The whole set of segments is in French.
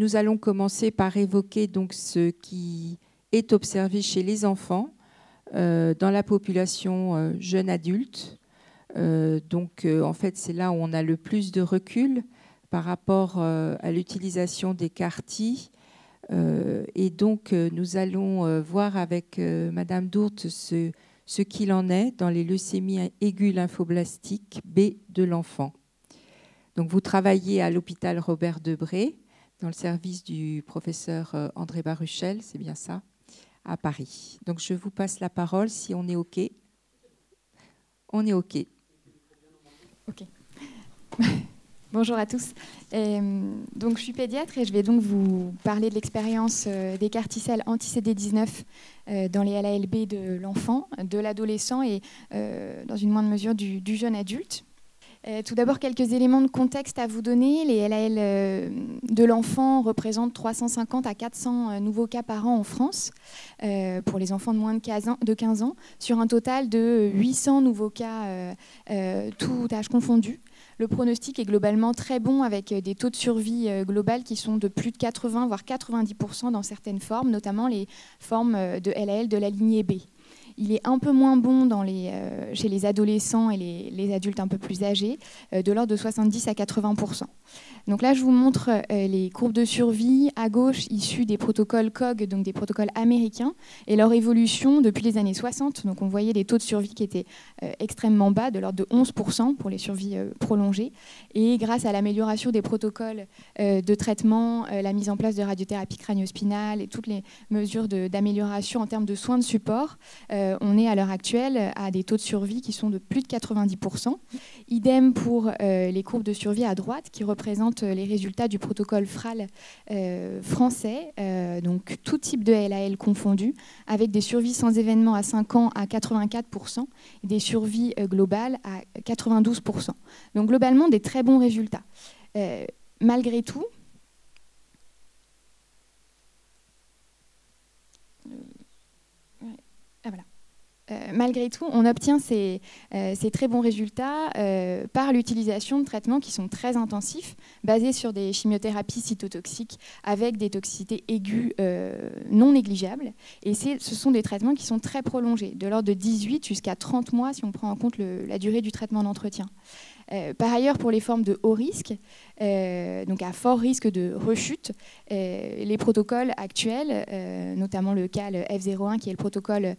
nous allons commencer par évoquer donc ce qui est observé chez les enfants dans la population jeune adulte. En fait, c'est là où on a le plus de recul par rapport à l'utilisation des CAR-T. Et donc, nous allons voir avec Madame Dourte ce qu'il en est dans les leucémies aiguës lymphoblastiques B de l'enfant. Donc, vous travaillez à l'hôpital Robert Debré, dans le service du professeur André Baruchel, c'est bien ça, à Paris. Donc, je vous passe la parole si on est OK. On est OK. OK. Bonjour à tous. Donc, je suis pédiatre et je vais donc vous parler de l'expérience des CAR-T-cells anti-CD19 dans les LALB de l'enfant, de l'adolescent et dans une moindre mesure du jeune adulte. Tout d'abord, quelques éléments de contexte à vous donner. Les LAL de l'enfant représentent 350 à 400 nouveaux cas par an en France pour les enfants de moins de 15 ans, sur un total de 800 nouveaux cas, tout âge confondu. Le pronostic est globalement très bon avec des taux de survie global qui sont de plus de 80 voire 90% dans certaines formes, notamment les formes de LAL de la lignée B. Il est un peu moins bon chez les adolescents et les adultes un peu plus âgés, de l'ordre de 70 à 80%. Donc là, je vous montre les courbes de survie à gauche issues des protocoles COG, donc des protocoles américains, et leur évolution depuis les années 60. Donc on voyait des taux de survie qui étaient extrêmement bas, de l'ordre de 11% pour les survies prolongées. Et grâce à l'amélioration des protocoles de traitement, la mise en place de radiothérapie crânio-spinale et toutes les mesures d'amélioration en termes de soins de support, on est à l'heure actuelle à des taux de survie qui sont de plus de 90%. Idem pour les courbes de survie à droite qui représentent les résultats du protocole FRAL français, donc tout type de LAL confondu, avec des survies sans événement à 5 ans à 84% et des survies globales à 92%. Donc globalement, des très bons résultats. Malgré tout, malgré tout, on obtient ces très bons résultats par l'utilisation de traitements qui sont très intensifs, basés sur des chimiothérapies cytotoxiques avec des toxicités aiguës non négligeables. Et ce sont des traitements qui sont très prolongés, de l'ordre de 18 jusqu'à 30 mois si on prend en compte la durée du traitement d'entretien. Par ailleurs, pour les formes de haut risque, donc à fort risque de rechute, les protocoles actuels, notamment le CAL F01 qui est le protocole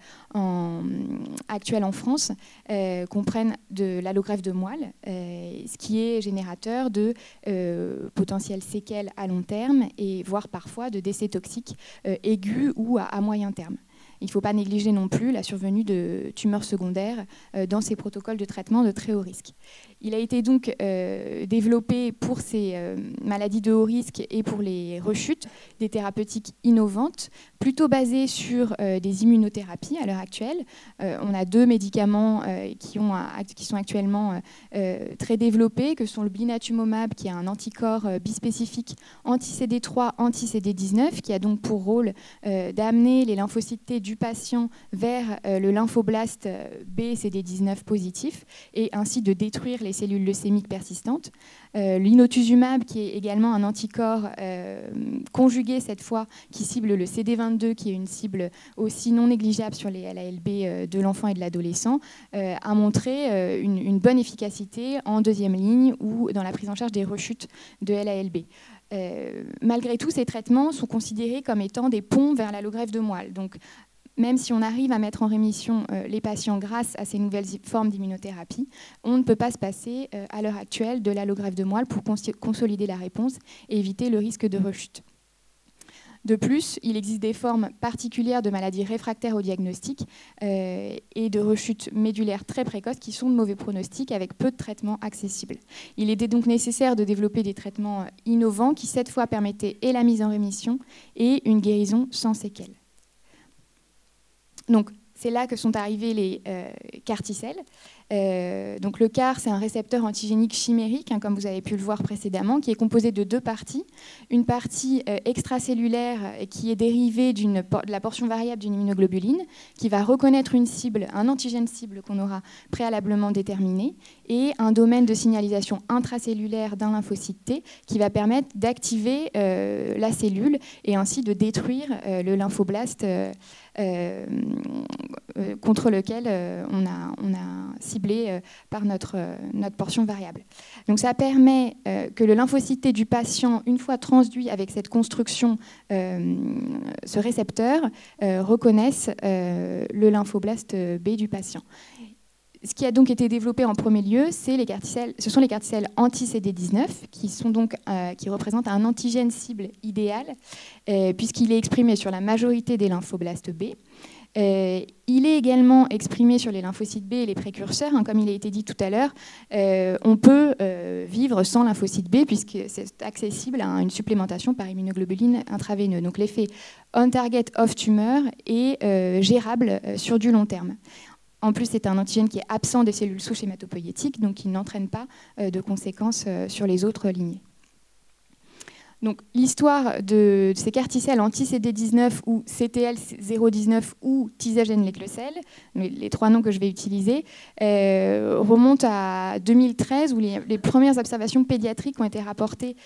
actuel en France, comprennent de l'allogreffe de moelle, ce qui est générateur de potentielles séquelles à long terme et voire parfois de décès toxiques aigus ou à moyen terme. Il ne faut pas négliger non plus la survenue de tumeurs secondaires dans ces protocoles de traitement de très haut risque. Il a été donc développé pour ces maladies de haut risque et pour les rechutes des thérapeutiques innovantes, plutôt basées sur des immunothérapies à l'heure actuelle. On a 2 médicaments qui sont actuellement très développés, que sont le blinatumomab, qui est un anticorps bispécifique anti-CD3, anti-CD19, qui a donc pour rôle d'amener les lymphocytes T du patient vers le lymphoblaste B CD19 positif et ainsi de détruire les cellules leucémiques persistantes. L'inotuzumab, qui est également un anticorps conjugué cette fois, qui cible le CD22, qui est une cible aussi non négligeable sur les LALB de l'enfant et de l'adolescent, a montré une bonne efficacité en deuxième ligne ou dans la prise en charge des rechutes de LALB. Malgré tout, ces traitements sont considérés comme étant des ponts vers l'allogreffe de moelle. Donc, même si on arrive à mettre en rémission les patients grâce à ces nouvelles formes d'immunothérapie, on ne peut pas se passer à l'heure actuelle de l'allogreffe de moelle pour consolider la réponse et éviter le risque de rechute. De plus, il existe des formes particulières de maladies réfractaires au diagnostic et de rechutes médulaires très précoces qui sont de mauvais pronostics avec peu de traitements accessibles. Il était donc nécessaire de développer des traitements innovants qui, cette fois, permettaient et la mise en rémission et une guérison sans séquelles. Donc, c'est là que sont arrivés les carticelles. Donc le CAR, c'est un récepteur antigénique chimérique, hein, comme vous avez pu le voir précédemment, qui est composé de deux parties. Une partie extracellulaire qui est dérivée de la portion variable d'une immunoglobuline, qui va reconnaître une cible, un antigène cible qu'on aura préalablement déterminé, et un domaine de signalisation intracellulaire d'un lymphocyte T qui va permettre d'activer la cellule et ainsi de détruire le lymphoblaste contre lequel on a ciblé par notre portion variable. Donc ça permet que le lymphocyte T du patient, une fois transduit avec cette construction, ce récepteur, reconnaisse le lymphoblaste B du patient. Ce qui a donc été développé en premier lieu, ce sont les carticelles anti-CD19 qui représentent un antigène cible idéal puisqu'il est exprimé sur la majorité des lymphoblastes B. Il est également exprimé sur les lymphocytes B et les précurseurs. Hein, comme il a été dit tout à l'heure, on peut vivre sans lymphocytes B puisque c'est accessible à une supplémentation par immunoglobuline intraveineuse. Donc l'effet on-target off-tumeur est gérable sur du long terme. En plus, c'est un antigène qui est absent des cellules souches hématopoïétiques, donc il n'entraîne pas de conséquences sur les autres lignées. Donc, l'histoire de ces carticelles anti-CD19 ou CTL019 ou Tisagène-Leclecel, les trois noms que je vais utiliser, remontent à 2013 où les premières observations pédiatriques ont été rapportées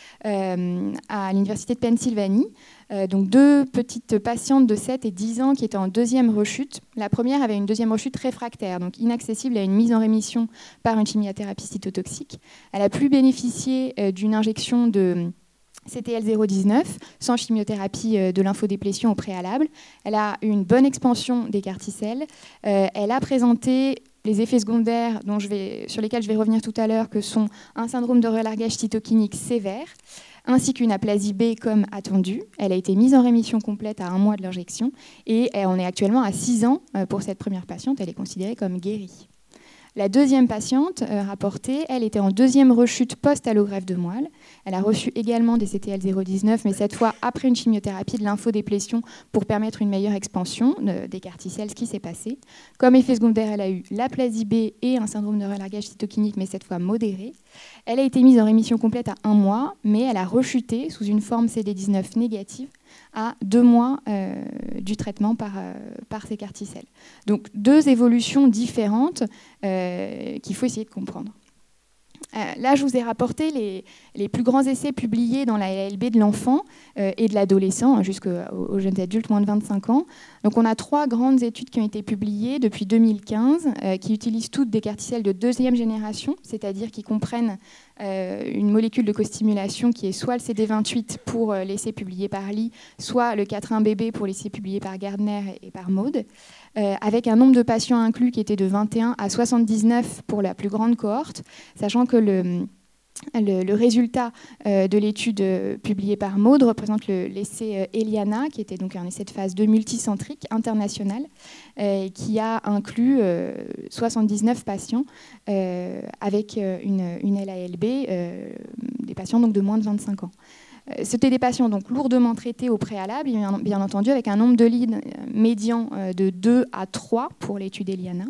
à l'Université de Pennsylvanie. Donc deux petites patientes de 7 et 10 ans qui étaient en deuxième rechute. La première avait une deuxième rechute réfractaire, donc inaccessible à une mise en rémission par une chimiothérapie cytotoxique. Elle a pu bénéficier d'une injection de CTL019 sans chimiothérapie de lymphodéplétion au préalable. Elle a eu une bonne expansion des carticelles. Elle a présenté les effets secondaires sur lesquels je vais revenir tout à l'heure, que sont un syndrome de relargage cytokinique sévère, ainsi qu'une aplasie B comme attendu. Elle a été mise en rémission complète à 1 mois de l'injection et on est actuellement à 6 ans pour cette première patiente. Elle est considérée comme guérie. La deuxième patiente rapportée, elle était en deuxième rechute post-allogreffe de moelle. Elle a reçu également des CTL019, mais cette fois après une chimiothérapie de lymphodéplétion pour permettre une meilleure expansion des carticelles, ce qui s'est passé. Comme effet secondaire, elle a eu l'aplasie B et un syndrome de relargage cytokinique, mais cette fois modéré. Elle a été mise en rémission complète à 1 mois, mais elle a rechuté sous une forme CD19 négative à 2 mois du traitement par ces carticelles. Donc 2 évolutions différentes qu'il faut essayer de comprendre. Là, je vous ai rapporté les plus grands essais publiés dans la LLB de l'enfant et de l'adolescent jusqu'aux jeunes adultes moins de 25 ans. Donc, on a 3 grandes études qui ont été publiées depuis 2015 qui utilisent toutes des carticelles de 2e génération, c'est-à-dire qui comprennent une molécule de costimulation qui est soit le CD28 pour l'essai publié par Lee, soit le 4,1-BB pour l'essai publié par Gardner et par Maud, avec un nombre de patients inclus qui était de 21 à 79 pour la plus grande cohorte, sachant que le résultat de l'étude publiée par Maud représente l'essai Eliana, qui était donc un essai de phase 2 multicentrique international, qui a inclus 79 patients avec une LALB, des patients donc de moins de 25 ans. C'était des patients donc lourdement traités au préalable, bien entendu, avec un nombre de leads médian de 2 à 3 pour l'étude Eliana.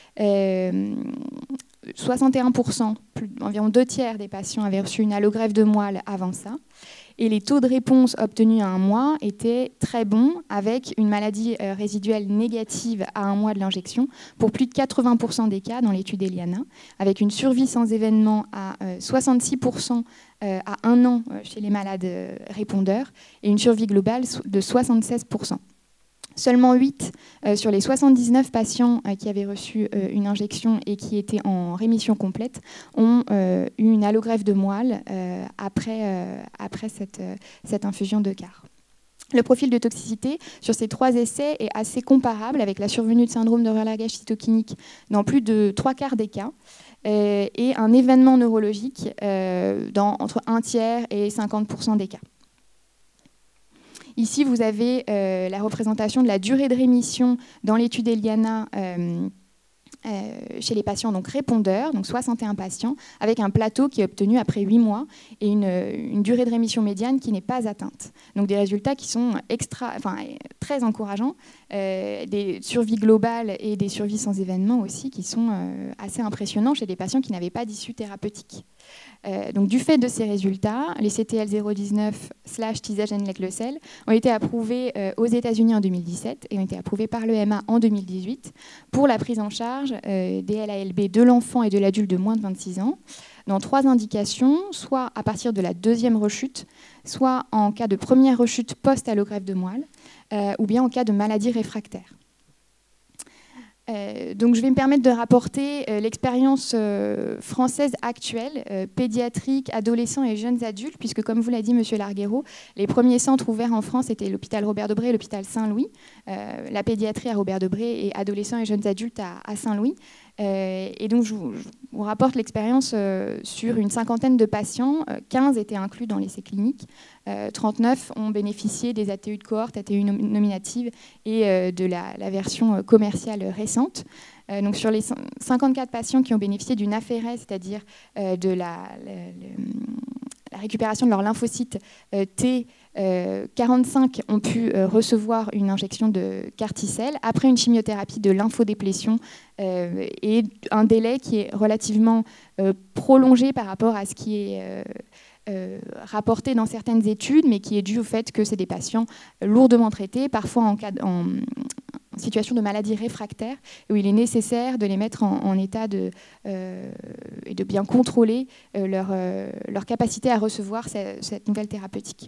61%, environ 2/3 des patients avaient reçu une allogreffe de moelle avant ça. Et les taux de réponse obtenus à 1 mois étaient très bons, avec une maladie résiduelle négative à 1 mois de l'injection, pour plus de 80% des cas dans l'étude Eliana, avec une survie sans événement à 66% à 1 an chez les malades répondeurs, et une survie globale de 76%. Seulement 8 sur les 79 patients qui avaient reçu une injection et qui étaient en rémission complète ont eu une allogreffe de moelle après cette infusion de CAR. Le profil de toxicité sur ces 3 essais est assez comparable avec la survenue de syndrome de relargage cytokinique dans plus de 3/4 des cas et un événement neurologique dans entre 1/3 et 50% des cas. Ici, vous avez la représentation de la durée de rémission dans l'étude Eliana chez les patients donc répondeurs, donc 61 patients, avec un plateau qui est obtenu après 8 mois et une durée de rémission médiane qui n'est pas atteinte. Donc des résultats qui sont très encourageants, des survies globales et des survies sans événement aussi qui sont assez impressionnants chez des patients qui n'avaient pas d'issue thérapeutique. Donc, du fait de ces résultats, les CTL 019/Tisagenlecleucel ont été approuvés aux États-Unis en 2017 et ont été approuvés par l'EMA en 2018 pour la prise en charge des LALB de l'enfant et de l'adulte de moins de 26 ans dans 3 indications, soit à partir de la 2e rechute, soit en cas de première rechute post-allogreffe de moelle, ou bien en cas de maladie réfractaire. Donc je vais me permettre de rapporter l'expérience française actuelle, pédiatrique, adolescents et jeunes adultes, puisque comme vous l'a dit M. Larguero, les premiers centres ouverts en France étaient l'hôpital Robert-Debré et l'hôpital Saint-Louis, la pédiatrie à Robert-Debré et adolescents et jeunes adultes à Saint-Louis. Et donc je vous rapporte l'expérience sur une cinquantaine de patients, 15 étaient inclus dans l'essai clinique, 39 ont bénéficié des ATU de cohorte, ATU nominative et de la version commerciale récente. Donc sur les 54 patients qui ont bénéficié d'une aphérèse, c'est-à-dire de la récupération de leurs lymphocytes T, 45 ont pu recevoir une injection de Carticel après une chimiothérapie de lymphodéplétion et un délai qui est relativement prolongé par rapport à ce qui est rapporté dans certaines études, mais qui est dû au fait que c'est des patients lourdement traités, parfois en situation de maladie réfractaire, où il est nécessaire de les mettre en état et de bien contrôler leur capacité à recevoir cette nouvelle thérapeutique.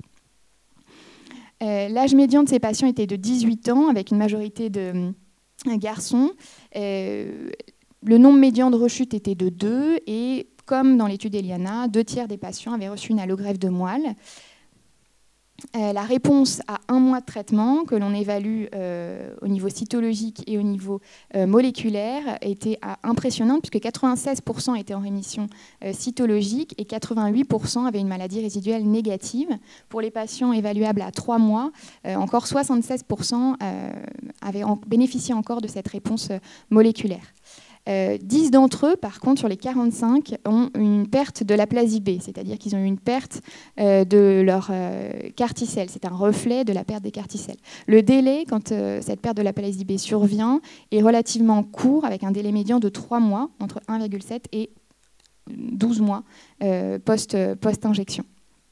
L'âge médian de ces patients était de 18 ans, avec une majorité de garçons. Le nombre médian de rechute était de 2, et comme dans l'étude Eliana, 2/3 des patients avaient reçu une allogreffe de moelle. La réponse à 1 mois de traitement, que l'on évalue au niveau cytologique et au niveau moléculaire, était impressionnante, puisque 96% étaient en rémission cytologique et 88% avaient une maladie résiduelle négative. Pour les patients évaluables à 3 mois, encore 76% avaient bénéficié encore de cette réponse moléculaire. 10 d'entre eux, par contre, sur les 45, ont une perte de l'aplasie B, c'est-à-dire qu'ils ont eu une perte de leur carticelle. C'est un reflet de la perte des carticelles. Le délai, quand cette perte de l'aplasie B survient, est relativement court, avec un délai médian de 3 mois, entre 1,7 et 12 mois post-injection.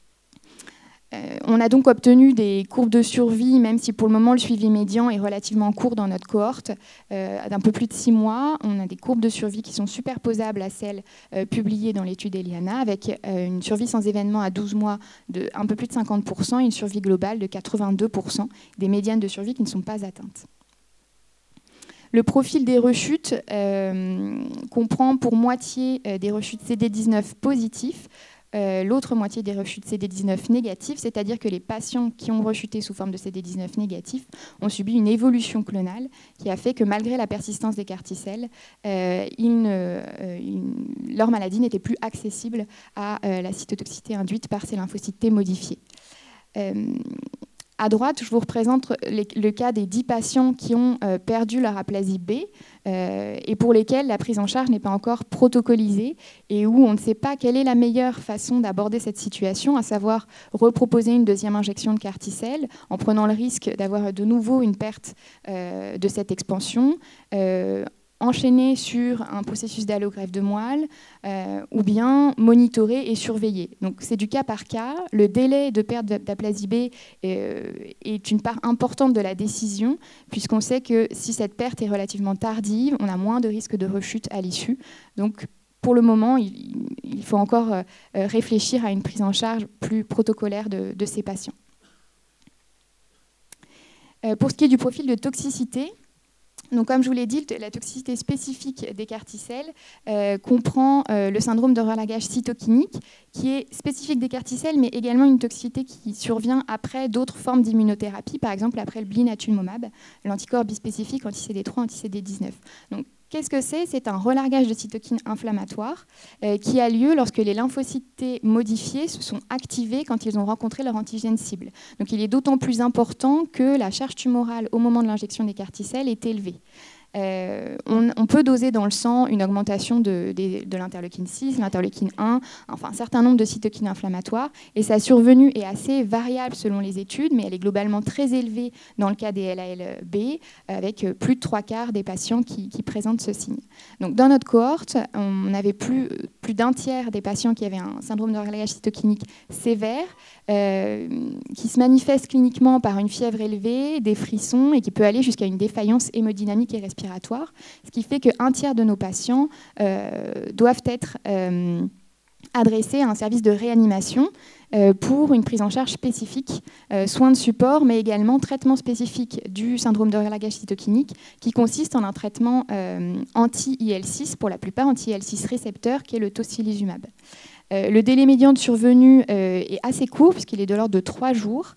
On a donc obtenu des courbes de survie, même si pour le moment le suivi médian est relativement court dans notre cohorte, d'un peu plus de 6 mois. On a des courbes de survie qui sont superposables à celles publiées dans l'étude Eliana, avec une survie sans événement à 12 mois de un peu plus de 50% et une survie globale de 82%, des médianes de survie qui ne sont pas atteintes. Le profil des rechutes comprend pour moitié des rechutes CD19 positifs, l'autre moitié des rechutes CD19 négatives, c'est-à-dire que les patients qui ont rechuté sous forme de CD19 négatifs ont subi une évolution clonale qui a fait que malgré la persistance des carticelles, leur maladie n'était plus accessible à la cytotoxicité induite par ces lymphocytes T modifiés. À droite, je vous représente le cas des 10 patients qui ont perdu leur aplasie B et pour lesquels la prise en charge n'est pas encore protocolisée et où on ne sait pas quelle est la meilleure façon d'aborder cette situation, à savoir reproposer une deuxième injection de Carticel en prenant le risque d'avoir de nouveau une perte de cette expansion, enchaîner sur un processus d'allogreffe de moelle ou bien monitorer et surveiller. Donc c'est du cas par cas. Le délai de perte d'aplasie B est une part importante de la décision, puisqu'on sait que si cette perte est relativement tardive, on a moins de risques de rechute à l'issue. Donc pour le moment, il faut encore réfléchir à une prise en charge plus protocolaire de ces patients. Pour ce qui est du profil de toxicité, donc, comme je vous l'ai dit, la toxicité spécifique des carticelles comprend le syndrome de relagage cytokinique, qui est spécifique des carticelles, mais également une toxicité qui survient après d'autres formes d'immunothérapie, par exemple après le blinatumomab, l'anticorps bispécifique anti-CD3, anti-CD19. Donc, qu'est-ce que c'est ? C'est un relargage de cytokines inflammatoires qui a lieu lorsque les lymphocytes T modifiés se sont activés quand ils ont rencontré leur antigène cible. Donc il est d'autant plus important que la charge tumorale au moment de l'injection des carticelles est élevée. On peut doser dans le sang une augmentation de l'interleukine 6, l'interleukine 1, enfin un certain nombre de cytokines inflammatoires, et sa survenue est assez variable selon les études, mais elle est globalement très élevée dans le cas des LALB, avec plus de 3/4 des patients qui présentent ce signe. Donc, dans notre cohorte, on avait plus d'un tiers des patients qui avaient un syndrome de réglage cytokinique sévère, qui se manifeste cliniquement par une fièvre élevée, des frissons, et qui peut aller jusqu'à une défaillance hémodynamique et respiratoire, ce qui fait qu'un tiers de nos patients doivent être adressés à un service de réanimation pour une prise en charge spécifique, soins de support, mais également traitement spécifique du syndrome de relâchage cytokinique, qui consiste en un traitement anti-IL-6, pour la plupart anti-IL-6 récepteur, qui est le tocilizumab. Le délai médian de survenue est assez court, puisqu'il est de l'ordre de 3 jours.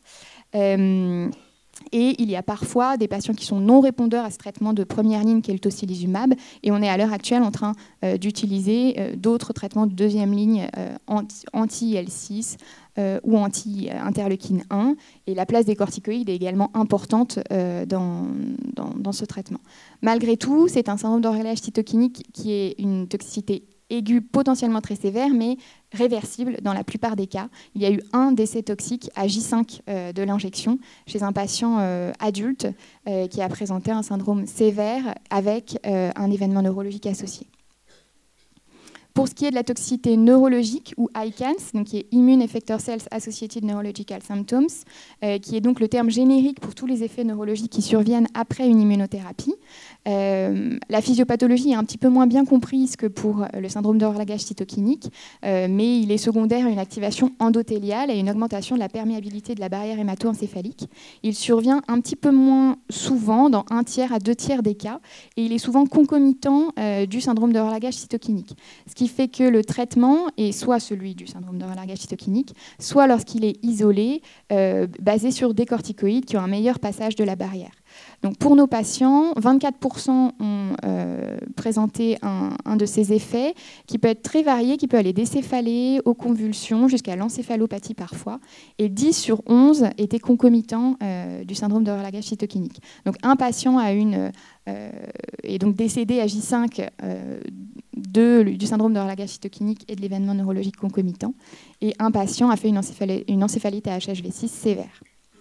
Et il y a parfois des patients qui sont non répondeurs à ce traitement de première ligne qui est le tocilizumab, et on est à l'heure actuelle en train d'utiliser d'autres traitements de deuxième ligne anti-IL-6 ou anti-interleukine 1, et la place des corticoïdes est également importante dans ce traitement. Malgré tout, c'est un syndrome de relâche cytokinique qui est une toxicité aiguë potentiellement très sévère, mais réversible dans la plupart des cas. Il y a eu un décès toxique à J5 de l'injection chez un patient adulte qui a présenté un syndrome sévère avec un événement neurologique associé. Pour ce qui est de la toxicité neurologique, ou ICANS, donc qui est Immune Effector Cells Associated Neurological Symptoms, qui est donc le terme générique pour tous les effets neurologiques qui surviennent après une immunothérapie. La physiopathologie est un petit peu moins bien comprise que pour le syndrome de relâchage cytokinique, mais il est secondaire à une activation endothéliale et une augmentation de la perméabilité de la barrière hémato-encéphalique. Il survient un petit peu moins souvent, dans 1/3 à 2/3 des cas, et il est souvent concomitant du syndrome de relâchage cytokinique. Ce qui fait que le traitement est soit celui du syndrome de relâchage cytokinique, soit lorsqu'il est isolé, basé sur des corticoïdes qui ont un meilleur passage de la barrière. Donc pour nos patients, 24% ont présenté un de ces effets qui peut être très varié, qui peut aller des céphalées aux convulsions jusqu'à l'encéphalopathie parfois, et 10 sur 11 étaient concomitants du syndrome de relâchage cytokinique. Donc un patient est donc décédé à J5 du syndrome de relâchage cytokinique et de l'événement neurologique concomitant, et un patient a fait une encéphalite à HHV6 sévère.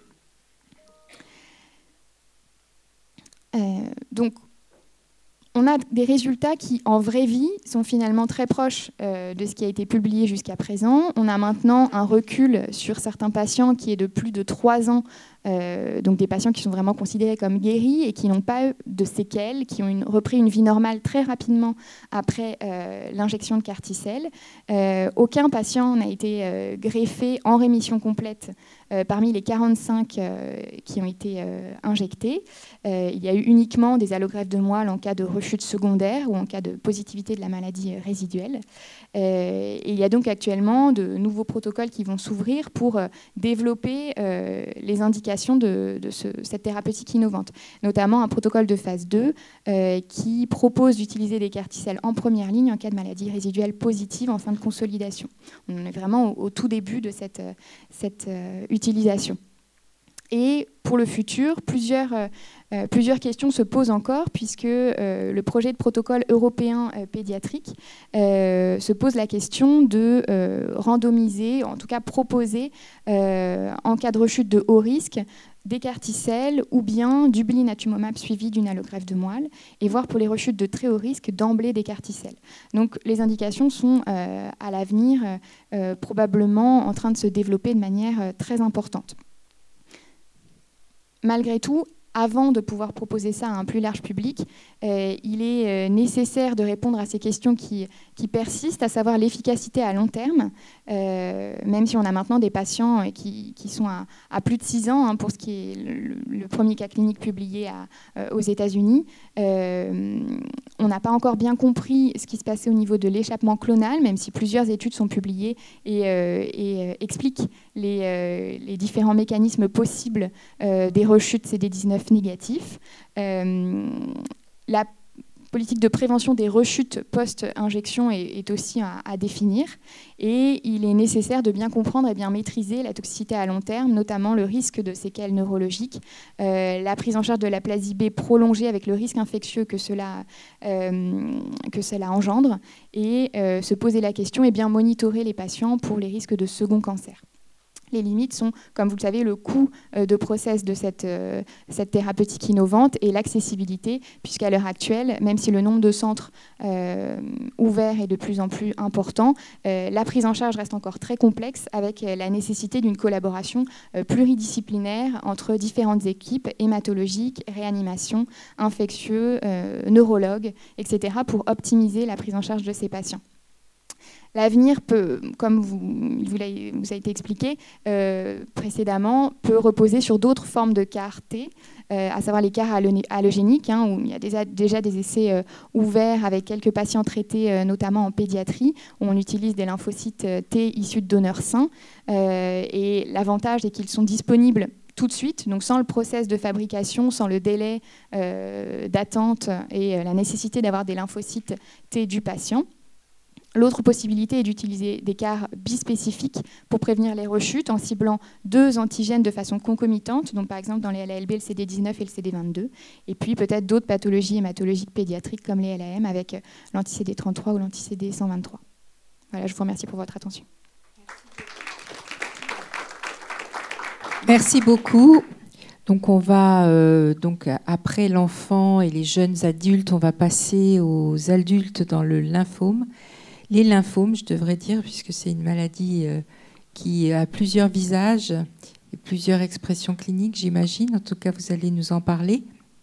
Donc, on a des résultats qui, en vraie vie, sont finalement très proches de ce qui a été publié jusqu'à présent. On a maintenant un recul sur certains patients qui est de plus de 3 ans, donc des patients qui sont vraiment considérés comme guéris et qui n'ont pas de séquelles, qui ont repris une vie normale très rapidement après l'injection de CAR-T-cell. Aucun patient n'a été greffé en rémission complète parmi les 45 qui ont été injectés. Il y a eu uniquement des allogreffes de moelle en cas de rechute secondaire ou en cas de positivité de la maladie résiduelle. Et il y a donc actuellement de nouveaux protocoles qui vont s'ouvrir pour développer les indications de cette thérapeutique innovante, notamment un protocole de phase 2 qui propose d'utiliser des CAR-T-cells en première ligne en cas de maladie résiduelle positive en fin de consolidation. On est vraiment au tout début de cette utilisation. Et pour le futur, plusieurs questions se posent encore, puisque le projet de protocole européen pédiatrique se pose la question de randomiser, en tout cas proposer, en cas de rechute de haut risque, des CAR-T-cells ou bien du blinatumomab suivi d'une allogreffe de moelle, et voir pour les rechutes de très haut risque d'emblée des CAR-T-cells. Donc les indications sont à l'avenir probablement en train de se développer de manière très importante. Malgré tout, avant de pouvoir proposer ça à un plus large public, il est nécessaire de répondre à ces questions qui persistent, à savoir l'efficacité à long terme, même si on a maintenant des patients qui sont à plus de 6 ans, pour ce qui est le premier cas clinique publié aux États-Unis. On n'a pas encore bien compris ce qui se passait au niveau de l'échappement clonal, même si plusieurs études sont publiées et expliquent les différents mécanismes possibles des rechutes CD19 négatifs. La politique de prévention des rechutes post-injection est aussi à définir. Et il est nécessaire de bien comprendre et bien maîtriser la toxicité à long terme, notamment le risque de séquelles neurologiques, la prise en charge de l'aplasie B prolongée avec le risque infectieux que cela engendre, et se poser la question et bien monitorer les patients pour les risques de second cancer. Les limites sont, comme vous le savez, le coût de process de cette thérapeutique innovante et l'accessibilité, puisqu'à l'heure actuelle, même si le nombre de centres ouverts est de plus en plus important, la prise en charge reste encore très complexe, avec la nécessité d'une collaboration pluridisciplinaire entre différentes équipes hématologiques, réanimation, infectieux, neurologues, etc., pour optimiser la prise en charge de ces patients. L'avenir peut, comme vous a été expliqué précédemment, peut reposer sur d'autres formes de CAR-T, à savoir les CAR allogéniques, où il y a déjà des essais ouverts avec quelques patients traités, notamment en pédiatrie, où on utilise des lymphocytes T issus de donneurs sains. Et l'avantage est qu'ils sont disponibles tout de suite, donc sans le process de fabrication, sans le délai d'attente et la nécessité d'avoir des lymphocytes T du patient. L'autre possibilité est d'utiliser des CAR bispécifiques pour prévenir les rechutes en ciblant 2 antigènes de façon concomitante, donc par exemple dans les LALB, le CD19 et le CD22, et puis peut-être d'autres pathologies hématologiques pédiatriques comme les LAM avec l'anti-CD33 ou l'anti-CD123. Voilà, je vous remercie pour votre attention. Merci beaucoup. Donc on va, après l'enfant et les jeunes adultes, on va passer aux adultes dans le lymphome. Les lymphomes, je devrais dire, puisque c'est une maladie qui a plusieurs visages et plusieurs expressions cliniques, j'imagine. En tout cas, vous allez nous en parler.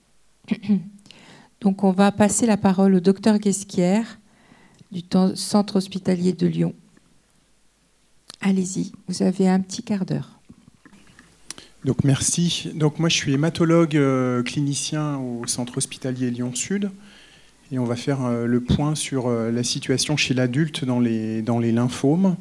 Donc, on va passer la parole au docteur Guesquière du Centre hospitalier de Lyon. Allez-y, vous avez un petit quart d'heure. Donc, merci. Donc, moi, je suis hématologue clinicien au Centre hospitalier Lyon-Sud. Et on va faire le point sur la situation chez l'adulte dans les lymphomes.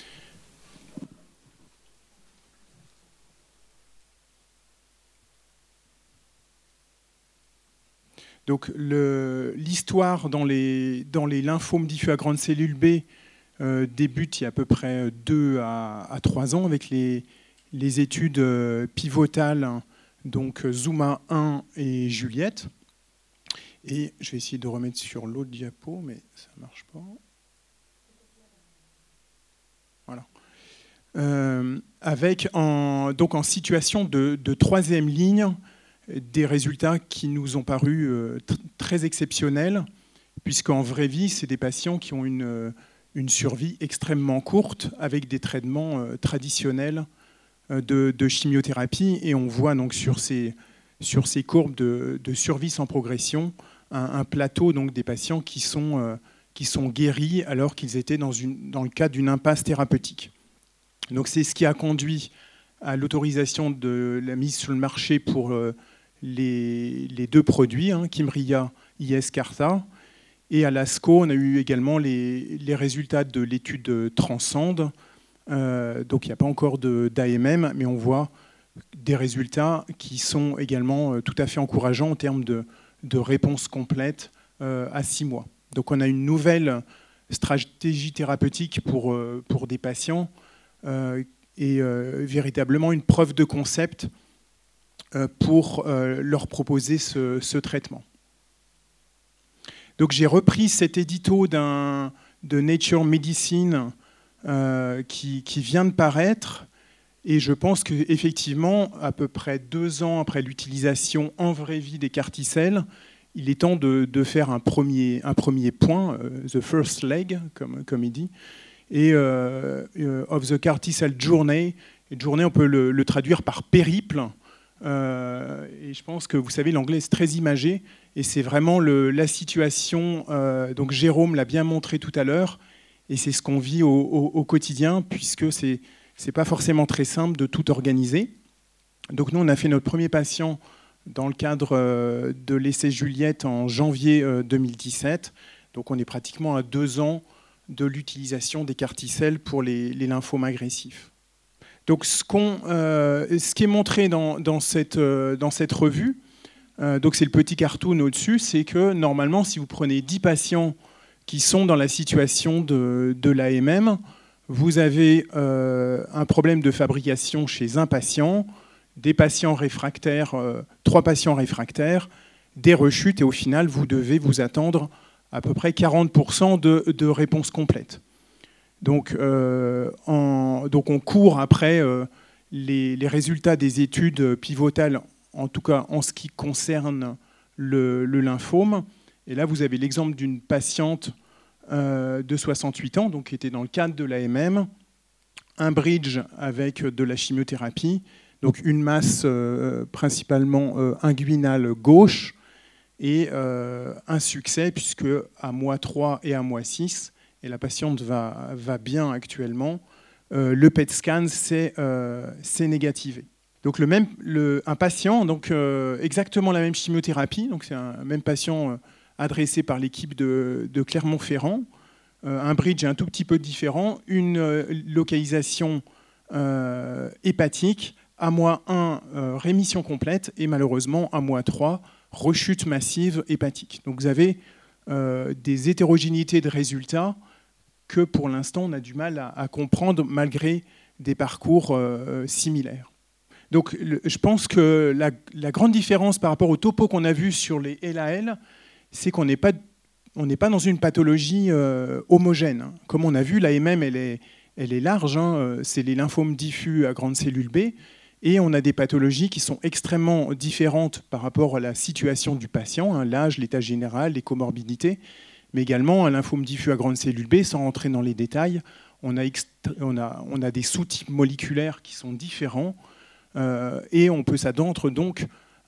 Donc l'histoire dans les lymphomes diffus à grandes cellules B débute il y a à peu près 2 à 3 ans avec les études pivotales, donc Zuma 1 et Juliette. Et je vais essayer de remettre sur l'autre diapo, mais ça ne marche pas. Voilà. Avec en situation de 3e ligne, des résultats qui nous ont paru très exceptionnels, puisqu'en vraie vie, c'est des patients qui ont une survie extrêmement courte, avec des traitements traditionnels de chimiothérapie. Et on voit donc sur ces courbes de survie sans progression, un plateau donc des patients qui sont guéris alors qu'ils étaient dans le cadre d'une impasse thérapeutique. Donc c'est ce qui a conduit à l'autorisation de la mise sur le marché pour les 2 produits, Kymriah, Yescarta. Et à l'ASCO, on a eu également les résultats de l'étude Transcende. Donc il n'y a pas encore d'AMM, mais on voit des résultats qui sont également tout à fait encourageants en termes de réponse complète à 6 mois. Donc on a une nouvelle stratégie thérapeutique pour des patients et véritablement une preuve de concept pour leur proposer ce traitement. Donc j'ai repris cet édito de Nature Medicine qui vient de paraître. Et je pense qu'effectivement, à peu près 2 ans après l'utilisation en vraie vie des CAR-T-cells, il est temps de faire un premier point, the first leg, comme il dit, et of the CAR-T-cell journey. Et journée, on peut le traduire par périple. Et je pense que vous savez, l'anglais c'est très imagé, et c'est vraiment la situation. Donc Jérôme l'a bien montré tout à l'heure, et c'est ce qu'on vit au quotidien, puisque c'est pas forcément très simple de tout organiser. Donc nous, on a fait notre premier patient dans le cadre de l'essai Juliette en janvier 2017. Donc on est pratiquement à 2 ans de l'utilisation des CAR-T-cells pour les lymphomes agressifs. Donc ce qui est montré dans cette revue, Donc c'est le petit cartoon au-dessus, c'est que normalement, si vous prenez 10 patients qui sont dans la situation de l'AMM, vous avez un problème de fabrication chez un patient, des patients réfractaires, 3 patients réfractaires, des rechutes, et au final, vous devez vous attendre à peu près 40% de réponse complète. Donc on court après les résultats des études pivotales, en tout cas en ce qui concerne le lymphome. Et là, vous avez l'exemple d'une patiente de 68 ans, donc qui était dans le cadre de l'AMM, un bridge avec de la chimiothérapie, donc une masse principalement inguinale gauche, et un succès, puisque à mois 3 et à mois 6, et la patiente va bien actuellement, le PET scan c'est négativé. Donc un patient, donc exactement la même chimiothérapie, donc c'est un même patient adressé par l'équipe de Clermont-Ferrand, un bridge un tout petit peu différent, une localisation hépatique, à mois 1, rémission complète, et malheureusement à mois 3, rechute massive hépatique. Donc vous avez des hétérogénéités de résultats que pour l'instant on a du mal à comprendre malgré des parcours similaires. Donc je pense que la grande différence par rapport au topo qu'on a vu sur les LAL, c'est qu'on n'est pas dans une pathologie homogène. Comme on a vu, l'AMM elle est large, hein, c'est les lymphomes diffus à grandes cellules B, et on a des pathologies qui sont extrêmement différentes par rapport à la situation du patient, hein, l'âge, l'état général, les comorbidités, mais également un lymphome diffus à grandes cellules B, sans rentrer dans les détails, on a des sous-types moléculaires qui sont différents, et on peut s'attendre donc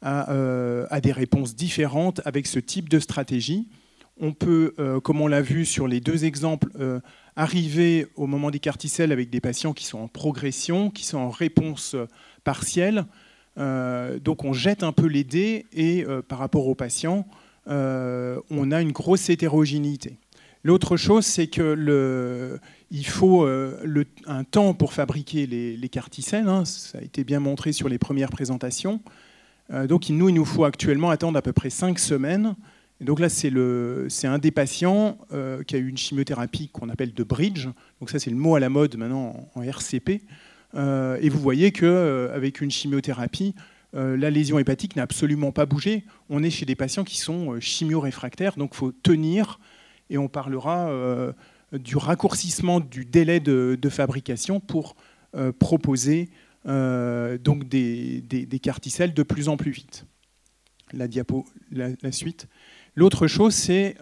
à des réponses différentes avec ce type de stratégie. On peut, comme on l'a vu sur les 2 exemples, arriver au moment des CAR-T-cells avec des patients qui sont en progression, qui sont en réponse partielle. Donc on jette un peu les dés, et par rapport aux patients, on a une grosse hétérogénéité. L'autre chose, c'est qu'il faut un temps pour fabriquer les CAR-T-cells, hein, ça a été bien montré sur les premières présentations. Donc il nous faut actuellement attendre à peu près 5 semaines. Et donc là, c'est un des patients qui a eu une chimiothérapie qu'on appelle de bridge. Donc ça, c'est le mot à la mode maintenant en RCP. Et vous voyez qu'avec une chimiothérapie, la lésion hépatique n'a absolument pas bougé. On est chez des patients qui sont chimio-réfractaires, donc il faut tenir. Et on parlera du raccourcissement du délai de fabrication pour proposer donc des CAR-T-cells de plus en plus vite. La suite. L'autre chose, c'est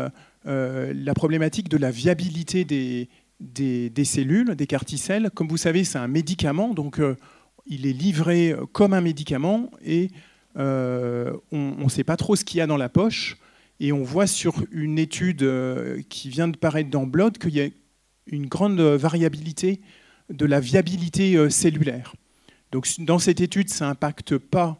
la problématique de la viabilité des cellules, des CAR-T-cells. Comme vous savez, c'est un médicament, donc il est livré comme un médicament, et on ne sait pas trop ce qu'il y a dans la poche. Et on voit sur une étude qui vient de paraître dans Blood qu'il y a une grande variabilité de la viabilité cellulaire. Donc dans cette étude, ça n'impacte pas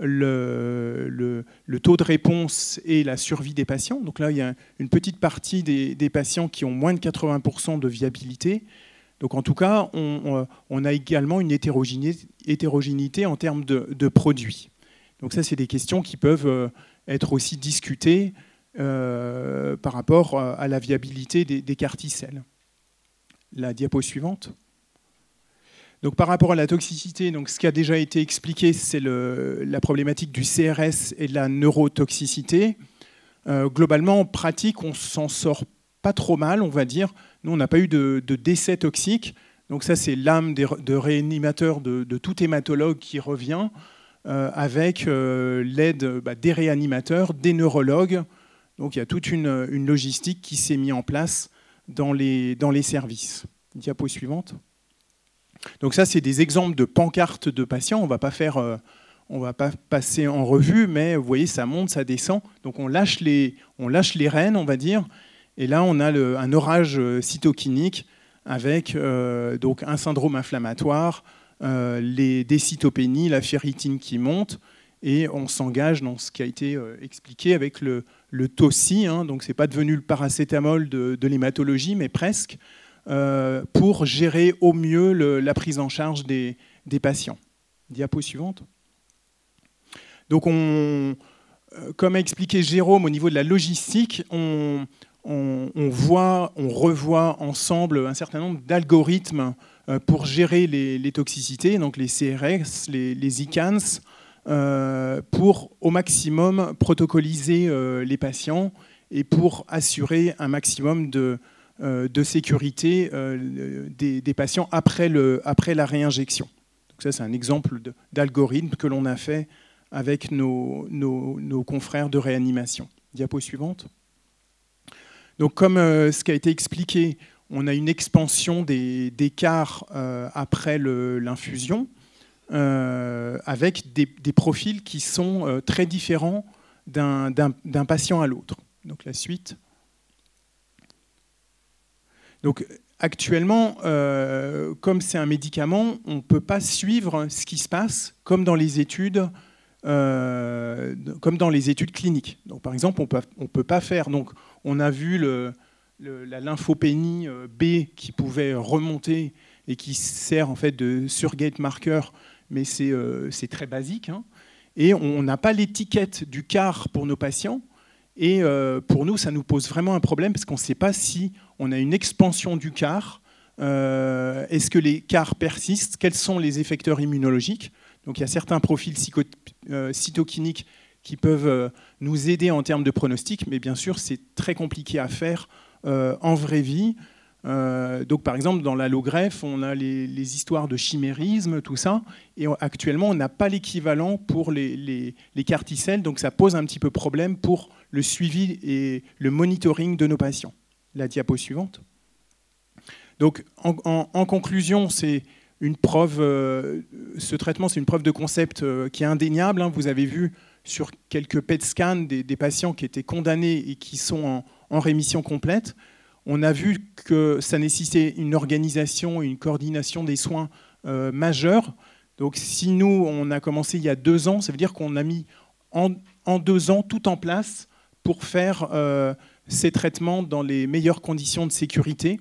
le taux de réponse et la survie des patients. Donc là, il y a une petite partie des patients qui ont moins de 80% de viabilité. Donc en tout cas, on a également une hétérogénéité en termes de produits. Donc ça, c'est des questions qui peuvent être aussi discutées par rapport à la viabilité des CAR-T-cells. La diapo suivante. Donc, par rapport à la toxicité, donc, ce qui a déjà été expliqué, c'est la problématique du CRS et de la neurotoxicité. Globalement, en pratique, on s'en sort pas trop mal, on va dire. Nous, on n'a pas eu de décès toxique. Donc ça, c'est l'âme de réanimateur de tout hématologue qui revient avec l'aide des réanimateurs, des neurologues. Donc il y a toute une logistique qui s'est mise en place dans les services. Diapo suivante. Donc ça, c'est des exemples de pancartes de patients. On ne va pas passer en revue, mais vous voyez, ça monte, ça descend. Donc on lâche les rênes, on va dire. Et là, on a un orage cytokinique avec donc un syndrome inflammatoire, des cytopénies, la ferritine qui monte, et on s'engage dans ce qui a été expliqué avec le TOSI. Hein, donc ce n'est pas devenu le paracétamol de l'hématologie, mais presque, pour gérer au mieux la prise en charge des patients. Diapo suivante. Donc comme a expliqué Jérôme, au niveau de la logistique, on revoit ensemble un certain nombre d'algorithmes pour gérer les toxicités, donc les CRS, les ICANS, pour au maximum protocoliser les patients et pour assurer un maximum de sécurité des patients après la réinjection. Donc ça, c'est un exemple d'algorithme que l'on a fait avec nos confrères de réanimation. Diapo suivante. Donc, comme ce qui a été expliqué, on a une expansion des CAR après l'infusion, avec des profils qui sont très différents d'un patient à l'autre. Donc, la suite. Donc, actuellement, comme c'est un médicament, on ne peut pas suivre ce qui se passe comme dans les études. Comme dans les études cliniques. Donc, par exemple, on peut pas faire. Donc, on a vu la lymphopénie B qui pouvait remonter et qui sert en fait de surrogate marker, mais c'est très basique. Hein. Et on n'a pas l'étiquette du CAR pour nos patients. Et pour nous, ça nous pose vraiment un problème parce qu'on ne sait pas si on a une expansion du CAR. Est-ce que les CAR persistent? Quels sont les effecteurs immunologiques? Donc il y a certains profils cytokiniques qui peuvent nous aider en termes de pronostic, mais bien sûr, c'est très compliqué à faire en vraie vie. Donc par exemple, dans l'allogreffe, on a les histoires de chimérisme, tout ça, et actuellement, on n'a pas l'équivalent pour les CAR-T-cells, donc ça pose un petit peu problème pour le suivi et le monitoring de nos patients. La diapo suivante. Donc en conclusion, c'est une preuve, ce traitement, c'est une preuve de concept qui est indéniable. Hein. Vous avez vu sur quelques PET scans des patients qui étaient condamnés et qui sont en rémission complète. On a vu que ça nécessitait une organisation et une coordination des soins majeure. Donc si nous, on a commencé il y a 2 ans, ça veut dire qu'on a mis en 2 ans tout en place pour faire ces traitements dans les meilleures conditions de sécurité.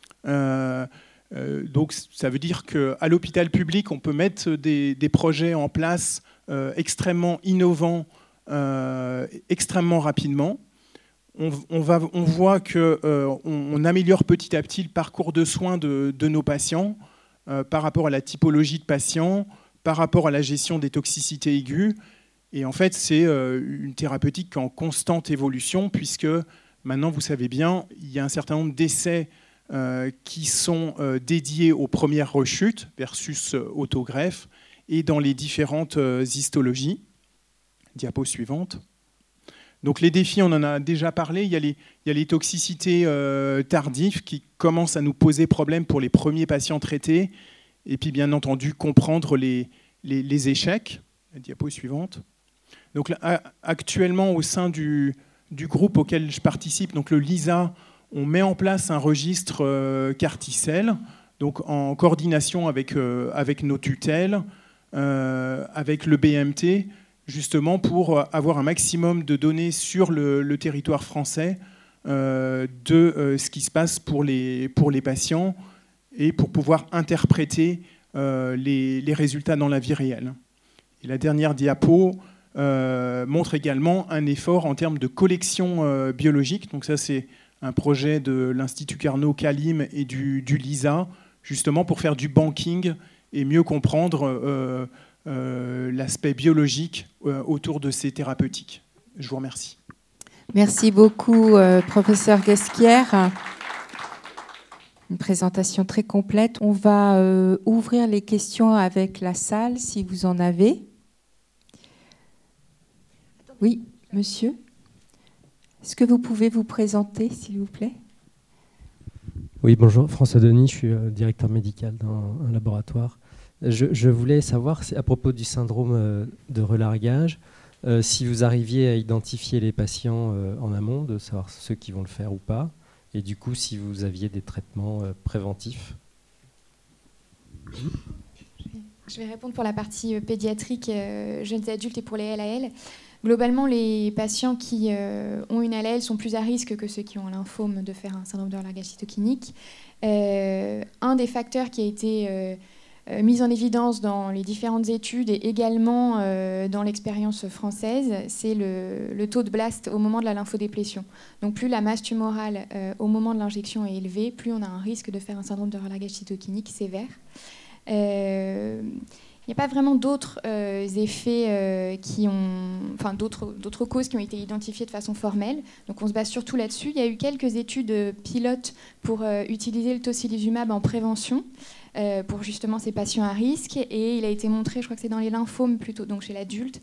Donc ça veut dire qu'à l'hôpital public, on peut mettre des projets en place extrêmement innovants, extrêmement rapidement. On voit qu'on améliore petit à petit le parcours de soins de nos patients par rapport à la typologie de patients, par rapport à la gestion des toxicités aiguës. Et en fait, c'est une thérapeutique en constante évolution, puisque maintenant, vous savez bien, il y a un certain nombre d'essais qui sont dédiés aux premières rechutes versus autogreffe et dans les différentes histologies. Diapo suivante. Donc les défis, on en a déjà parlé. Il y a les toxicités tardives qui commencent à nous poser problème pour les premiers patients traités. Et puis bien entendu, comprendre les échecs. La diapo suivante. Donc là, actuellement, au sein du groupe auquel je participe, donc le LISA, on met en place un registre CAR-T-cell, donc en coordination avec nos tutelles, avec le BMT, justement pour avoir un maximum de données sur le territoire français de ce qui se passe pour les patients et pour pouvoir interpréter les résultats dans la vie réelle. Et la dernière diapo montre également un effort en termes de collection biologique. Donc ça, c'est un projet de l'Institut Carnot Calim et du LISA, justement pour faire du banking et mieux comprendre l'aspect biologique autour de ces thérapeutiques. Je vous remercie. Merci beaucoup, professeur Guesquière. Une présentation très complète. On va ouvrir les questions avec la salle, si vous en avez. Oui, monsieur. Est-ce que vous pouvez vous présenter, s'il vous plaît? Oui, bonjour, François Denis, je suis directeur médical dans un laboratoire. Je voulais savoir, à propos du syndrome de relargage, si vous arriviez à identifier les patients en amont, de savoir ceux qui vont le faire ou pas, et du coup, si vous aviez des traitements préventifs. Je vais répondre pour la partie pédiatrique, jeunes adultes et pour les LAL. Globalement, les patients qui ont une ALL sont plus à risque que ceux qui ont un lymphome de faire un syndrome de relargage cytokinique. Un des facteurs qui a été mise en évidence dans les différentes études et également dans l'expérience française, c'est le taux de blast au moment de la lymphodéplétion. Donc plus la masse tumorale au moment de l'injection est élevée, plus on a un risque de faire un syndrome de relargage cytokinique sévère. Il n'y a pas vraiment d'autres effets d'autres causes qui ont été identifiées de façon formelle. Donc on se base surtout là-dessus. Il y a eu quelques études pilotes pour utiliser le tocilizumab en prévention pour justement ces patients à risque. Et il a été montré, je crois que c'est dans les lymphomes plutôt, donc chez l'adulte,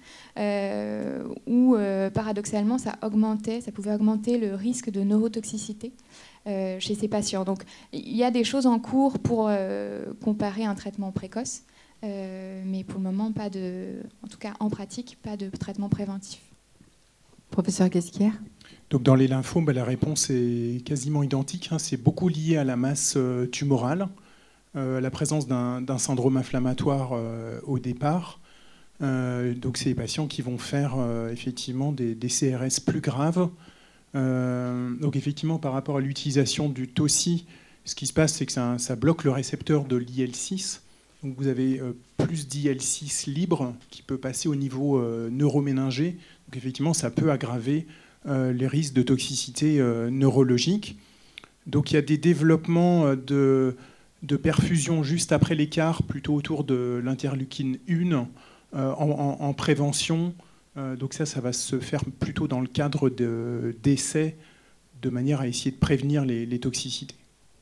où paradoxalement ça pouvait augmenter le risque de neurotoxicité chez ces patients. Donc il y a des choses en cours pour comparer un traitement précoce. Mais pour le moment, en tout cas en pratique, pas de traitement préventif. Professeur Guesquière. Donc dans les lymphomes, la réponse est quasiment identique. C'est beaucoup lié à la masse tumorale, la présence d'un syndrome inflammatoire au départ. Donc c'est les patients qui vont faire effectivement des CRS plus graves. Donc effectivement, par rapport à l'utilisation du TOCI, ce qui se passe, c'est que ça bloque le récepteur de l'IL-6. Donc vous avez plus d'IL-6 libre qui peut passer au niveau neuroméningé. Donc effectivement, ça peut aggraver les risques de toxicité neurologique. Donc il y a des développements de perfusion juste après l'écart, plutôt autour de l'interleukine 1 en prévention. Donc ça va se faire plutôt dans le cadre d'essais de manière à essayer de prévenir les toxicités.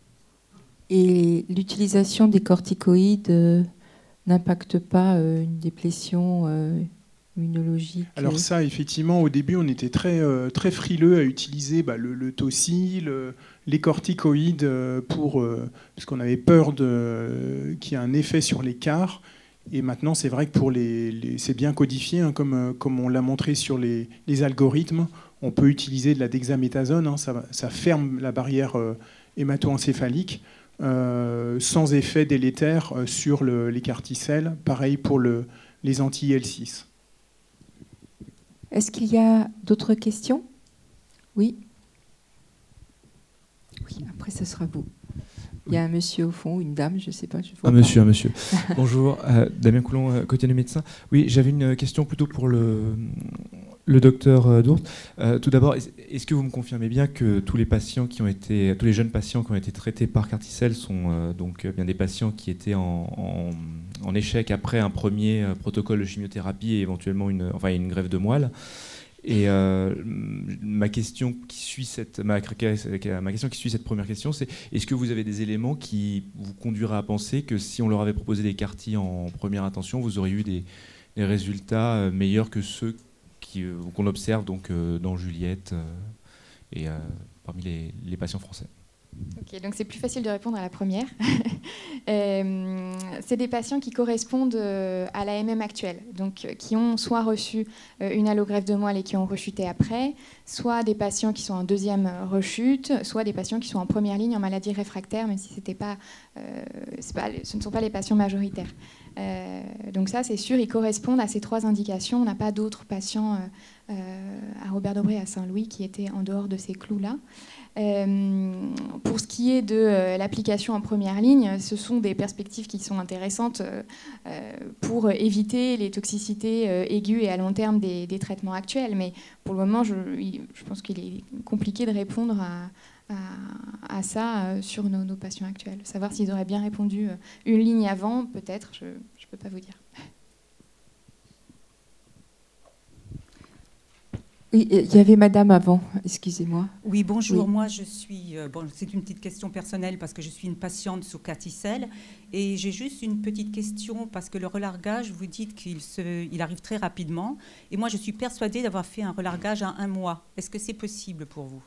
Et l'utilisation des corticoïdes n'impacte pas une déplétion immunologique? Alors ça, effectivement, au début, on était très frileux à utiliser le TOCI, les corticoïdes, parce qu'on avait peur qu'il y ait un effet sur l'écart. Et maintenant, c'est vrai que c'est bien codifié, comme on l'a montré sur les algorithmes. On peut utiliser de la dexaméthasone, ça ferme la barrière hémato-encéphalique. Sans effet délétère sur les carticelles. Pareil pour les anti-IL-6. Est-ce qu'il y a d'autres questions? Oui. Oui, après, ce sera vous. Il y a un monsieur au fond, une dame, je ne sais pas. Un monsieur. Bonjour, Damien Coulon, quotidien médecin. Oui, j'avais une question plutôt pour le docteur Dourte. Tout d'abord, est-ce que vous me confirmez bien que tous les jeunes patients qui ont été traités par Carticel sont donc bien des patients qui étaient en échec après un premier protocole de chimiothérapie et éventuellement une greffe de moelle? Et ma question qui suit cette première question, c'est est-ce que vous avez des éléments qui vous conduiraient à penser que si on leur avait proposé des CAR-T en première intention, vous auriez eu des résultats meilleurs que ceux qu'on observe donc dans Juliette et parmi les patients français? Ok, donc c'est plus facile de répondre à la première. C'est des patients qui correspondent à l'AMM actuelle, donc qui ont soit reçu une allogreffe de moelle et qui ont rechuté après, soit des patients qui sont en deuxième rechute, soit des patients qui sont en première ligne en maladie réfractaire, même si ce ne sont pas les patients majoritaires. Donc ça, c'est sûr, ils correspondent à ces trois indications. On n'a pas d'autres patients à Robert Debré, à Saint-Louis, qui étaient en dehors de ces clous-là. Pour ce qui est de l'application en première ligne, ce sont des perspectives qui sont intéressantes pour éviter les toxicités aiguës et à long terme des traitements actuels. Mais pour le moment, je pense qu'il est compliqué de répondre à ça sur nos patients actuels. Savoir s'ils auraient bien répondu une ligne avant, peut-être, je ne peux pas vous dire. Oui, il y avait madame avant, excusez-moi. Oui, bonjour. Oui. Moi, je suis... c'est une petite question personnelle parce que je suis une patiente sous Carticel. Et j'ai juste une petite question parce que le relargage, vous dites qu'il arrive très rapidement. Et moi, je suis persuadée d'avoir fait un relargage à 1 mois. Est-ce que c'est possible pour vous?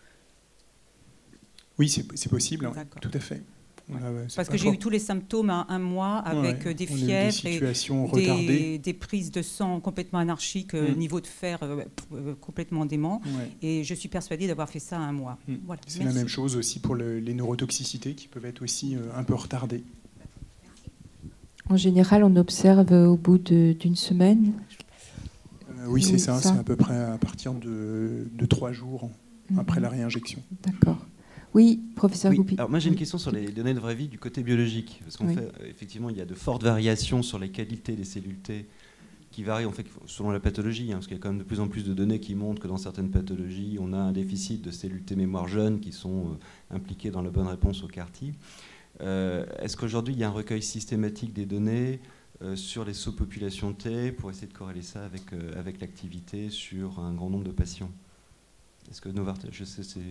Oui, c'est possible, ouais, tout à fait. Parce que j'ai eu tous les symptômes à 1 mois avec des fièvres et des prises de sang complètement anarchiques, niveau de fer complètement dément. Ouais. Et je suis persuadée d'avoir fait ça à 1 mois. Voilà, c'est la même chose aussi pour les neurotoxicités qui peuvent être aussi un peu retardées. En général, on observe au bout d'une semaine. Oui, c'est ça. C'est à peu près à partir de 3 jours après la réinjection. D'accord. Oui, professeur Oui. Goupil. Alors moi j'ai une question sur les données de vraie vie du côté biologique. Parce qu'en fait, effectivement, il y a de fortes variations sur les qualités des cellules T qui varient en fait, selon la pathologie. Parce qu'il y a quand même de plus en plus de données qui montrent que dans certaines pathologies, on a un déficit de cellules T mémoire jeunes qui sont impliquées dans la bonne réponse au CAR-T. Est-ce qu'aujourd'hui, il y a un recueil systématique des données sur les sous-populations T pour essayer de corréler ça avec l'activité sur un grand nombre de patients? Est-ce que Novartis, je sais, c'est...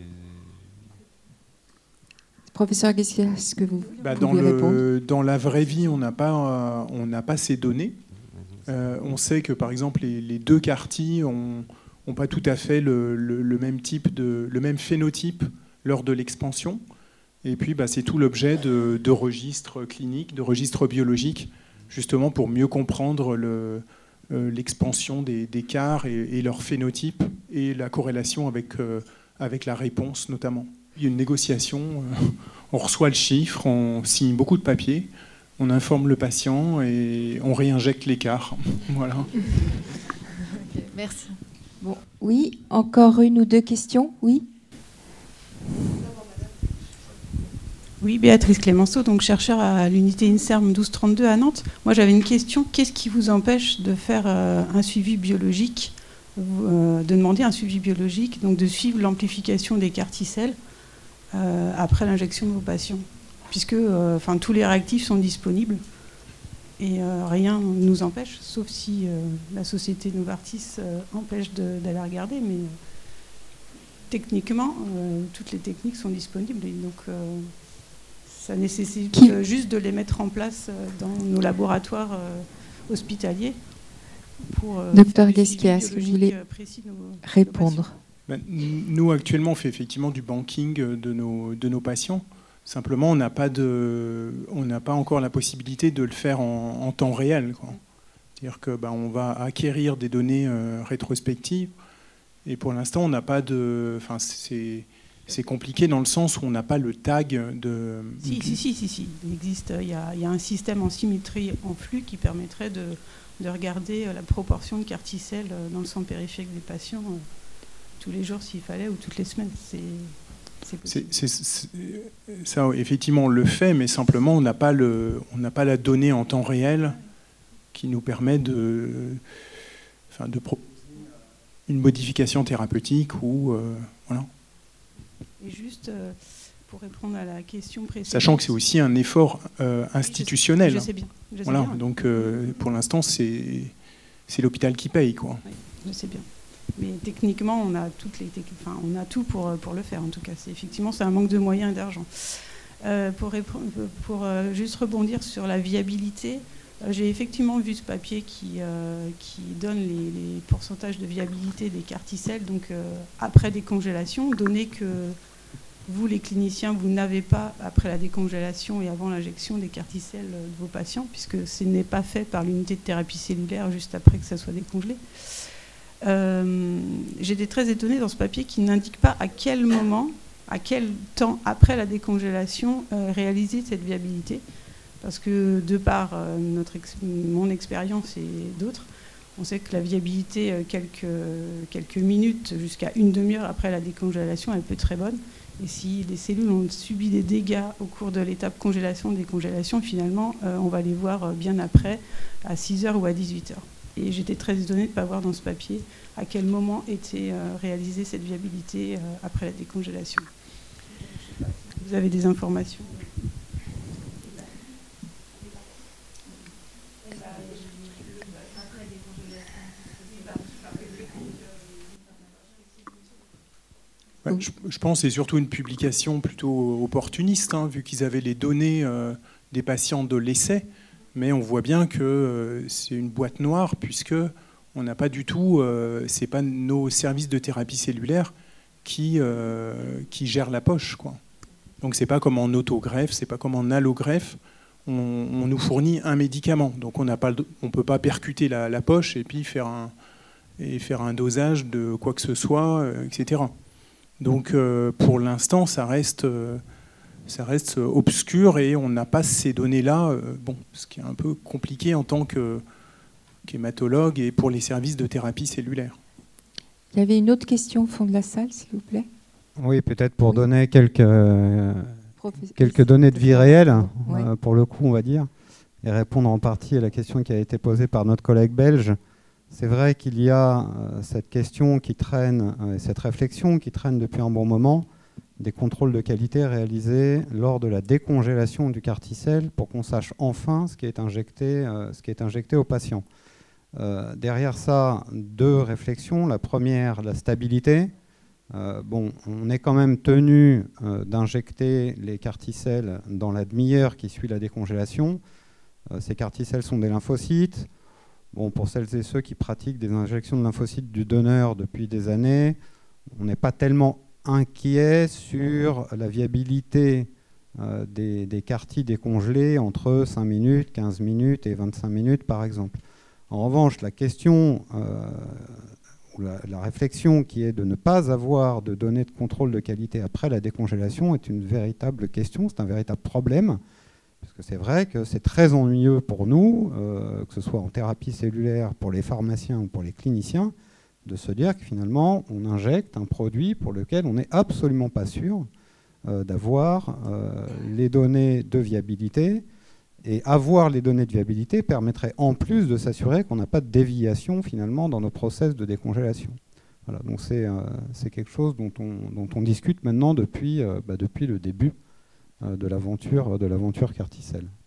Professeur Ghesquière, est-ce que vous pouvez répondre? Dans la vraie vie, on n'a pas ces données. On sait que, par exemple, les deux CAR-T n'ont pas tout à fait le même phénotype lors de l'expansion. Et puis, c'est tout l'objet de registres cliniques, de registres biologiques, justement pour mieux comprendre l'expansion des CAR et leur phénotype et la corrélation avec la réponse, notamment. Il y a une négociation, on reçoit le chiffre, on signe beaucoup de papiers, on informe le patient et on réinjecte l'écart. Voilà. Okay, merci. Bon, oui, encore une ou deux questions? Oui. Oui, Béatrice Clémenceau, donc chercheur à l'unité INSERM 1232 à Nantes. Moi, j'avais une question. Qu'est-ce qui vous empêche de faire un suivi biologique, de demander un suivi biologique, donc de suivre l'amplification des CAR T-cells après l'injection de vos patients? Puisque tous les réactifs sont disponibles et rien ne nous empêche, sauf si la société Novartis empêche d'aller regarder, mais techniquement, toutes les techniques sont disponibles. Et donc, ça nécessite juste de les mettre en place dans nos laboratoires hospitaliers. Docteur Ghesquière, est-ce que vous voulez répondre? Nous, actuellement, on fait effectivement du banking de nos patients. Simplement, on n'a pas encore la possibilité de le faire en temps réel, quoi. C'est-à-dire qu'on va acquérir des données rétrospectives. Et pour l'instant, on n'a pas de... Enfin, c'est compliqué dans le sens où on n'a pas le tag de... Si. Il existe. Il y a un système en symétrie en flux qui permettrait de regarder la proportion de CAR T-cells dans le sang périphérique des patients tous les jours s'il fallait ou toutes les semaines. Ça, effectivement, on le fait, mais simplement, on n'a pas la donnée en temps réel qui nous permet de proposer une modification thérapeutique ou voilà. Et juste pour répondre à la question précédente, sachant que c'est aussi un effort institutionnel. Je sais bien. Voilà. Donc pour l'instant, c'est l'hôpital qui paye, quoi. Oui, je sais bien. Mais techniquement, on a on a tout pour le faire. En tout cas, c'est un manque de moyens et d'argent. Pour juste rebondir sur la viabilité, j'ai effectivement vu ce papier qui donne les pourcentages de viabilité des CAR T-cells, donc après décongélation, donné que vous, les cliniciens, vous n'avez pas, après la décongélation et avant l'injection, des CAR T-cells de vos patients, puisque ce n'est pas fait par l'unité de thérapie cellulaire juste après que ça soit décongelé. J'étais très étonnée dans ce papier qui n'indique pas à quel moment, à quel temps après la décongélation réaliser cette viabilité. Parce que de par mon expérience et d'autres, on sait que la viabilité, quelques minutes jusqu'à une demi-heure après la décongélation, elle peut être très bonne. Et si les cellules ont subi des dégâts au cours de l'étape congélation-décongélation, finalement, on va les voir bien après, à 6 heures ou à 18 heures. Et j'étais très étonnée de ne pas voir dans ce papier à quel moment était réalisée cette viabilité après la décongélation. Vous avez des informations? Ouais, je pense que c'est surtout une publication plutôt opportuniste, vu qu'ils avaient les données des patients de l'essai. Mais on voit bien que c'est une boîte noire, puisque on n'a pas du tout, c'est pas nos services de thérapie cellulaire qui gèrent la poche, quoi. Donc c'est pas comme en autogreffe, c'est pas comme en allogreffe. On nous fournit un médicament, donc on peut pas percuter la poche et puis faire un dosage de quoi que ce soit, etc. Donc pour l'instant, ça reste obscur et on n'a pas ces données-là, ce qui est un peu compliqué en tant qu'hématologue et pour les services de thérapie cellulaire. Il y avait une autre question au fond de la salle, s'il vous plaît. Oui, peut-être pour donner quelques données de vie réelle, pour le coup, on va dire, et répondre en partie à la question qui a été posée par notre collègue belge. C'est vrai qu'il y a cette question qui traîne, cette réflexion qui traîne depuis un bon moment, des contrôles de qualité réalisés lors de la décongélation du carticelle pour qu'on sache enfin ce qui est injecté aux patients. Derrière ça, deux réflexions. La première, la stabilité. On est quand même tenu d'injecter les carticelles dans la demi-heure qui suit la décongélation. Ces carticelles sont des lymphocytes. Pour celles et ceux qui pratiquent des injections de lymphocytes du donneur depuis des années, on n'est pas tellement inquiet sur la viabilité des cartis décongelés entre 5 minutes, 15 minutes et 25 minutes par exemple. En revanche, la question ou la réflexion qui est de ne pas avoir de données de contrôle de qualité après la décongélation est une véritable question, c'est un véritable problème, parce que c'est vrai que c'est très ennuyeux pour nous, que ce soit en thérapie cellulaire pour les pharmaciens ou pour les cliniciens, de se dire que finalement on injecte un produit pour lequel on n'est absolument pas sûr d'avoir les données de viabilité. Et avoir les données de viabilité permettrait en plus de s'assurer qu'on n'a pas de déviation finalement dans nos process de décongélation. Voilà, donc c'est quelque chose dont on discute maintenant depuis le début de l'aventure Carticelle.